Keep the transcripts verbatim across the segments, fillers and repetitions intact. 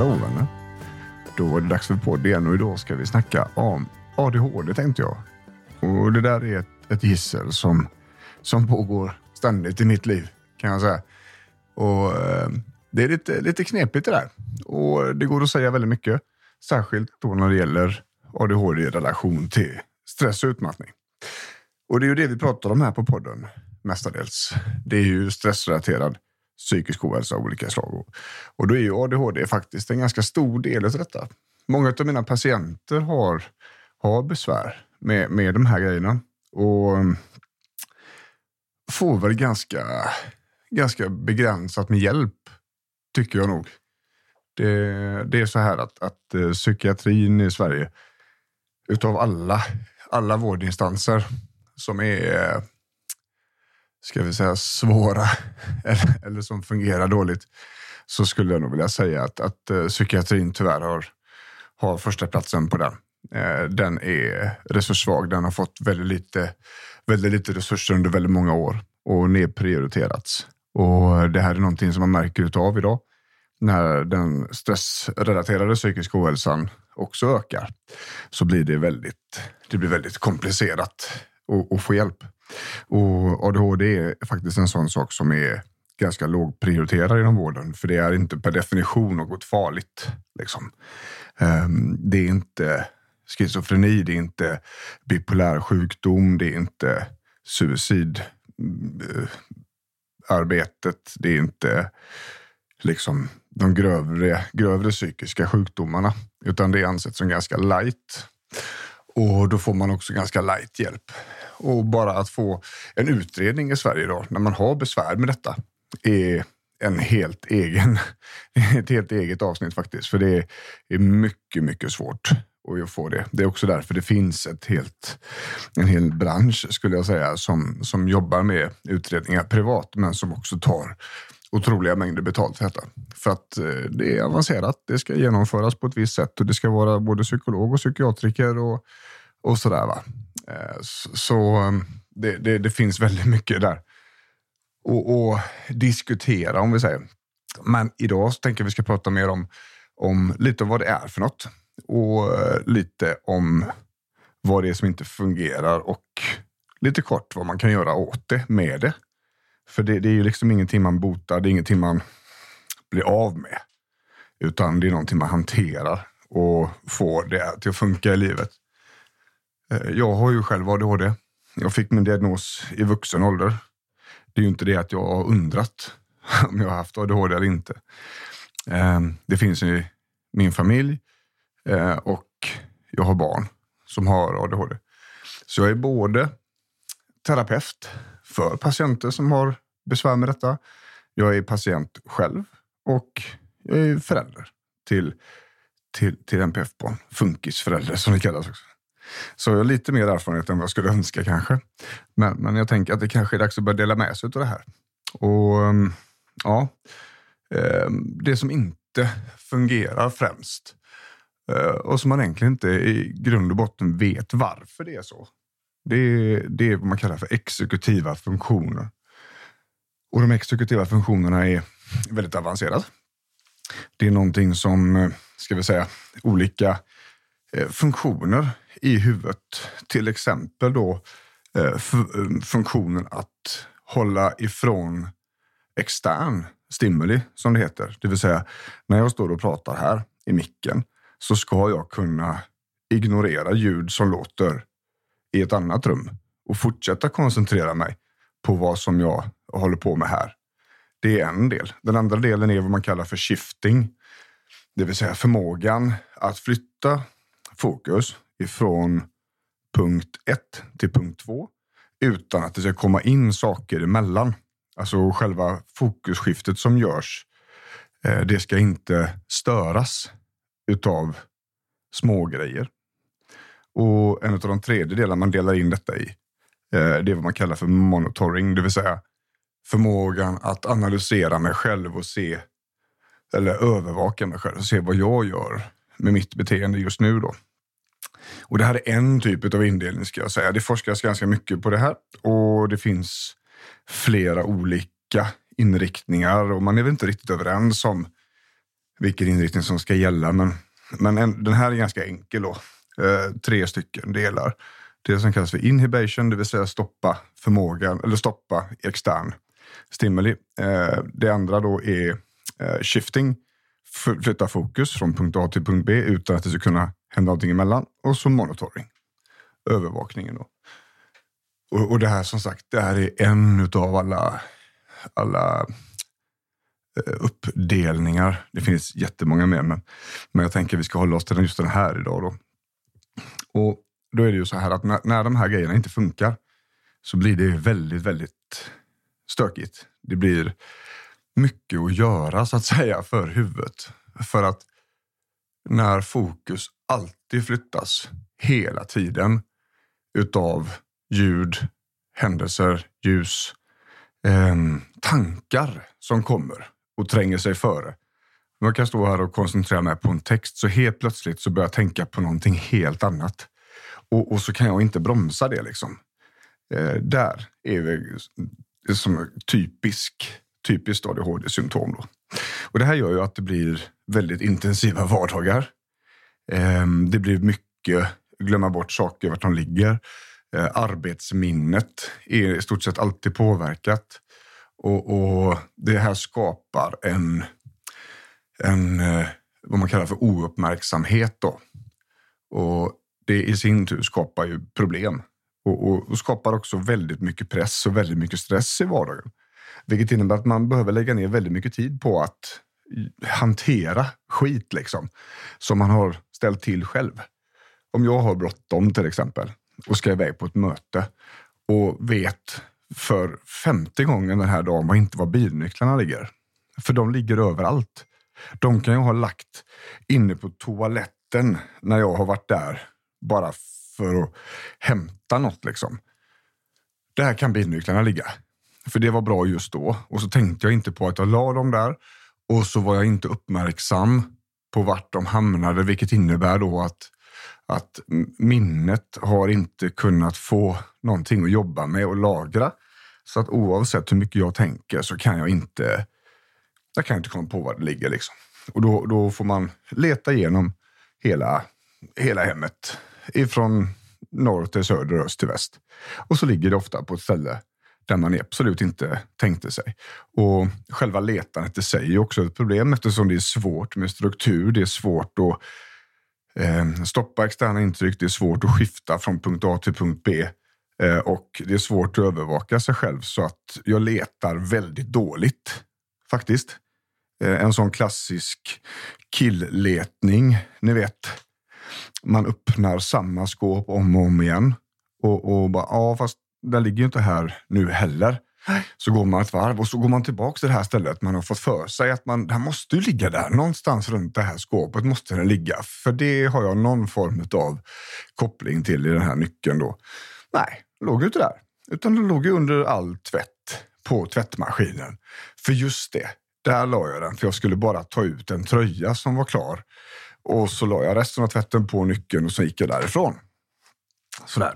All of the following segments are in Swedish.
Hallå vänner. Då är det dags för podd igen och idag ska vi snacka om A D H D tänkte jag. Och det där är ett, ett gissel som, som pågår ständigt i mitt liv kan jag säga. Och eh, det är lite, lite knepigt det där. Och det går att säga väldigt mycket. Särskilt då när det gäller A D H D i relation till stress och utmattning. Och det är ju det vi pratar om här på podden mestadels. Det är ju stressrelaterad psykisk ohälsa av olika slag. Och då är ju A D H D faktiskt en ganska stor del av detta. Många av mina patienter har, har besvär med, med de här grejerna. Och får väl ganska, ganska begränsat med hjälp, tycker jag nog. Det, det är så här att, att uh, psykiatrin i Sverige, utav alla, alla vårdinstanser som är, ska vi säga, svåra eller, eller som fungerar dåligt, så skulle jag nog vilja säga att, att uh, psykiatrin tyvärr har, har första platsen på den. Uh, den är resurssvag, den har fått väldigt lite, väldigt lite resurser under väldigt många år och nedprioriterats. Och det här är någonting som man märker utav idag när den stressrelaterade psykiska ohälsan också ökar, så blir det väldigt, det blir väldigt komplicerat att, att få hjälp. Och A D H D är faktiskt en sån sak som är ganska lågprioriterad inom vården, för det är inte per definition något farligt. Liksom. Det är inte schizofreni, det är inte bipolär sjukdom, det är inte suicidarbetet, det är inte liksom de grövre, grövre psykiska sjukdomarna, utan det är ansett som ganska light. Och då får man också ganska light hjälp. Och bara att få en utredning i Sverige då, när man har besvär med detta, är en helt egen, ett helt eget avsnitt faktiskt. För det är mycket, mycket svårt att få det. Det är också därför det finns ett helt, en hel bransch skulle jag säga, som, som jobbar med utredningar privat, men som också tar otroliga mängder betalt för detta. För att eh, det är avancerat, det ska genomföras på ett visst sätt och det ska vara både psykolog och psykiatriker och, och sådär va. Eh, så så det, det, det finns väldigt mycket där och, och diskutera om vi säger. Men idag så tänker jag vi ska prata mer om, om lite om vad det är för något och eh, lite om vad det är som inte fungerar och lite kort vad man kan göra åt det med det. För det, det är ju liksom ingenting man botar, det är ingenting man blir av med. Utan det är någonting man hanterar och får det till att funka i livet. Jag har ju själv A D H D. Jag fick min diagnos i vuxen ålder. Det är ju inte det att jag har undrat om jag har haft A D H D eller inte. Det finns i min familj och jag har barn som har A D H D. Så jag är både terapeut för patienter som har besvär med detta. Jag är patient själv och jag är förälder till, till, till N P F-barn. Funkisförälder som det kallas också. Så jag har lite mer erfarenhet än vad jag skulle önska kanske. Men, men jag tänker att det kanske är dags att börja dela med sig av det här. Och ja, det som inte fungerar främst och som man egentligen inte i grund och botten vet varför det är så. Det är, det är vad man kallar för exekutiva funktioner. Och de exekutiva funktionerna är väldigt avancerade. Det är någonting som, ska vi säga, olika funktioner i huvudet. Till exempel då funktionen att hålla ifrån extern stimuli, som det heter. Det vill säga, när jag står och pratar här i micken så ska jag kunna ignorera ljud som låter i ett annat rum och fortsätta koncentrera mig på vad som jag håller på med här. Det är en del. Den andra delen är vad man kallar för shifting. Det vill säga förmågan att flytta fokus ifrån punkt ett till punkt två utan att det ska komma in saker emellan. Alltså själva fokusskiftet som görs, det ska inte störas utav små grejer. Och en av de tredje delar man delar in detta i, det är vad man kallar för monitoring, det vill säga förmågan att analysera mig själv och se, eller övervaka mig själv och se vad jag gör med mitt beteende just nu då. Och det här är en typ av indelning ska jag säga. Det forskas ganska mycket på det här och det finns flera olika inriktningar och man är väl inte riktigt överens om vilken inriktning som ska gälla. Men, men en, den här är ganska enkel då. Eh, tre stycken delar. Det som kallas för inhibition, det vill säga stoppa förmågan, eller stoppa extern stimuli. Eh, det andra då är eh, shifting, flytta fokus från punkt A till punkt B utan att det ska kunna hända någonting emellan. Och så monitoring, övervakningen då. Och, och det här som sagt, det här är en utav alla, alla eh, uppdelningar. Det finns jättemånga mer, men, men jag tänker att vi ska hålla oss till just den här idag då. Och då är det ju så här att när, när de här grejerna inte funkar så blir det väldigt, väldigt stökigt. Det blir mycket att göra så att säga för huvudet. För att när fokus alltid flyttas hela tiden utav ljud, händelser, ljus, eh, tankar som kommer och tränger sig före. Man kan stå här och koncentrera mig på en text så helt plötsligt så börjar jag tänka på någonting helt annat. Och, och så kan jag inte bromsa det liksom. Eh, där är det som typisk, typiskt A D H D-symptom då. Och det här gör ju att det blir väldigt intensiva vardagar. Eh, det blir mycket, glömma bort saker vart de ligger. Eh, arbetsminnet är i stort sett alltid påverkat. Och, och det här skapar en, en eh, vad man kallar för ouppmärksamhet då. Och det i sin tur skapar ju problem. Och, och, och skapar också väldigt mycket press och väldigt mycket stress i vardagen. Vilket innebär att man behöver lägga ner väldigt mycket tid på att hantera skit liksom. Som man har ställt till själv. Om jag har bråttom till exempel och ska iväg på ett möte och vet för femte gången den här dagen var inte var bilnycklarna ligger. För de ligger överallt. De kan jag ha lagt inne på toaletten när jag har varit där bara för att hämta något liksom. Där kan bilnycklarna ligga. För det var bra just då. Och så tänkte jag inte på att jag la dem där. Och så var jag inte uppmärksam på vart de hamnade. Vilket innebär då att, att minnet har inte kunnat få någonting att jobba med och lagra. Så att oavsett hur mycket jag tänker så kan jag inte, jag kan inte komma på var det ligger liksom. Och då, då får man leta igenom hela, hela hemmet. Ifrån norr till söder, öst till väst. Och så ligger det ofta på ett ställe där man absolut inte tänkte sig. Och själva letandet i sig är också ett problem eftersom det är svårt med struktur. Det är svårt att eh, stoppa externa intryck. Det är svårt att skifta från punkt A till punkt B. Eh, och det är svårt att övervaka sig själv så att jag letar väldigt dåligt faktiskt. Eh, en sån klassisk killletning, ni vet. Man öppnar samma skåp om och om igen. Och, och bara, ja fast den ligger ju inte här nu heller. Så går man ett varv och så går man tillbaka till det här stället. Man har fått för sig att man, den måste ju ligga där. Någonstans runt det här skåpet måste den ligga. För det har jag någon form av koppling till i den här nyckeln då. Nej, det låg ju inte där. Utan det låg ju under all tvätt på tvättmaskinen. För just det, där la jag den. För jag skulle bara ta ut en tröja som var klar. Och så la jag resten av tvätten på nyckeln och så gick jag därifrån. Sådär.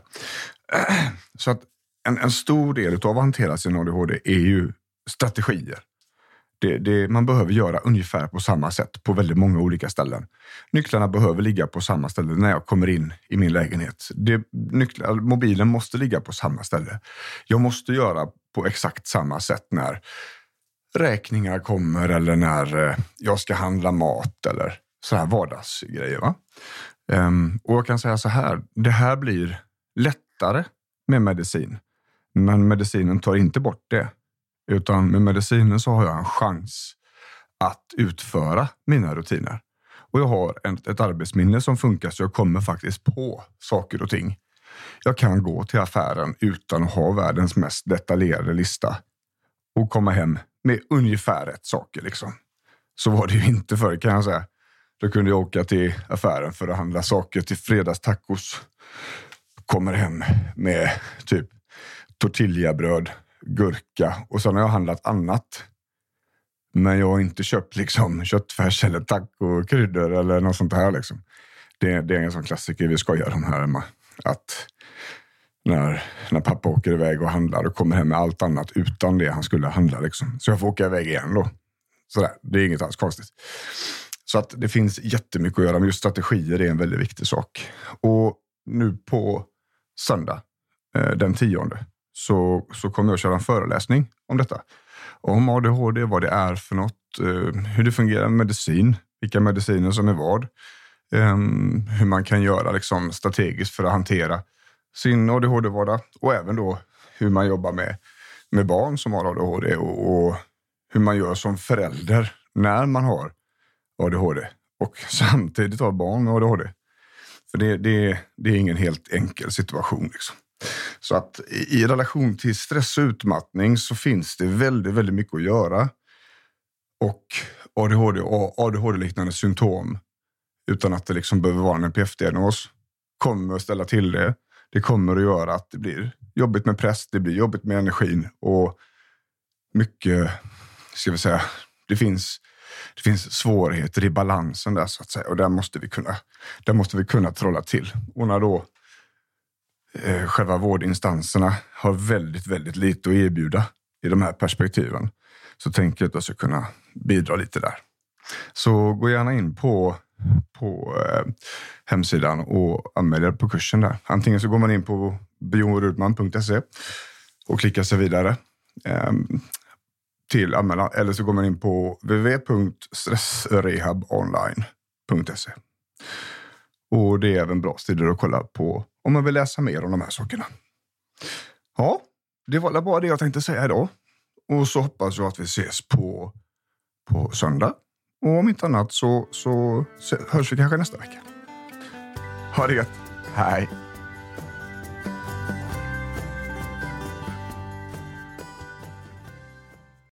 Så att en, en stor del av att hantera sin A D H D är ju strategier. Det, det, man behöver göra ungefär på samma sätt på väldigt många olika ställen. Nycklarna behöver ligga på samma ställe när jag kommer in i min lägenhet. Det, nycklar, mobilen måste ligga på samma ställe. Jag måste göra på exakt samma sätt när räkningar kommer eller när jag ska handla mat eller så här vardagsgrejer va. Um, och jag kan säga så här, det här blir lättare med medicin. Men medicinen tar inte bort det. Utan med medicinen så har jag en chans att utföra mina rutiner. Och jag har ett, ett arbetsminne som funkar så jag kommer faktiskt på saker och ting. Jag kan gå till affären utan att ha världens mest detaljerade lista. Och komma hem med ungefär rätt saker liksom. Så var det ju inte förr kan jag säga. Då kunde jag åka till affären för att handla saker till fredagstacos. Kommer hem med typ tortillabröd, gurka och så har jag handlat annat. Men jag har inte köpt liksom köttfärs eller tacokryddor eller något sånt här liksom. Det, det är en sån klassiker vi skojar om här hemma. Att när, när pappa åker iväg och handlar och kommer hem med allt annat utan det han skulle handla liksom. Så jag får åka iväg igen då. Sådär, det är inget alls konstigt. Så att det finns jättemycket att göra, men just strategier är en väldigt viktig sak. Och nu på söndag, den tionde, så, så kommer jag att köra en föreläsning om detta. Om A D H D, vad det är för något, hur det fungerar med medicin, vilka mediciner som är vad, hur man kan göra liksom strategiskt för att hantera sin A D H D-vardag, och även då hur man jobbar med, med barn som har A D H D och, och hur man gör som förälder när man har A D H D och samtidigt har barn med A D H D. För det, det, det är ingen helt enkel situation liksom. Så att i, i relation till stress och utmattning så finns det väldigt, väldigt mycket att göra. Och A D H D och A D H D-liknande symptom, utan att det liksom behöver vara en N P F-diagnos, kommer att ställa till det. Det kommer att göra att det blir jobbigt med press, det blir jobbigt med energin och mycket, ska vi säga, det finns, det finns svårigheter i balansen där så att säga, och där måste vi kunna, där måste vi kunna trolla till. Och när då eh, själva vårdinstanserna har väldigt, väldigt lite att erbjuda i de här perspektiven, så tänker jag att jag ska kunna bidra lite där. Så gå gärna in på på eh, hemsidan och anmäl er på kursen där. Antingen så går man in på bjornrudman punkt se och klickar sig vidare eh, till anmälan, eller så går man in på w w w punkt stressrehabonline punkt se. Och det är även bra ställen att kolla på om man vill läsa mer om de här sakerna. Ja, det var bara det jag tänkte säga idag. Och så hoppas jag att vi ses på, på söndag. Och om inte annat så, så hörs vi kanske nästa vecka. Ha det gött. Hej.